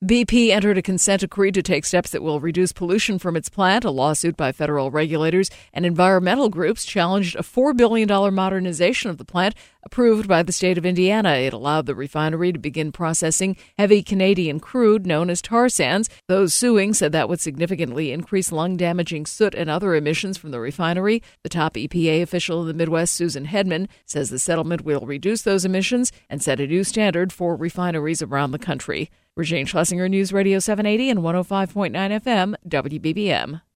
BP entered a consent decree to take steps that will reduce pollution from its plant. A lawsuit by federal regulators and environmental groups challenged a $4 billion modernization of the plant approved by the state of Indiana. It allowed the refinery to begin processing heavy Canadian crude known as tar sands. Those suing said that would significantly increase lung-damaging soot and other emissions from the refinery. The top EPA official in the Midwest, Susan Hedman, says the settlement will reduce those emissions and set a new standard for refineries around the country. Regine Schlesinger, News Radio 780 and 105.9 FM, WBBM.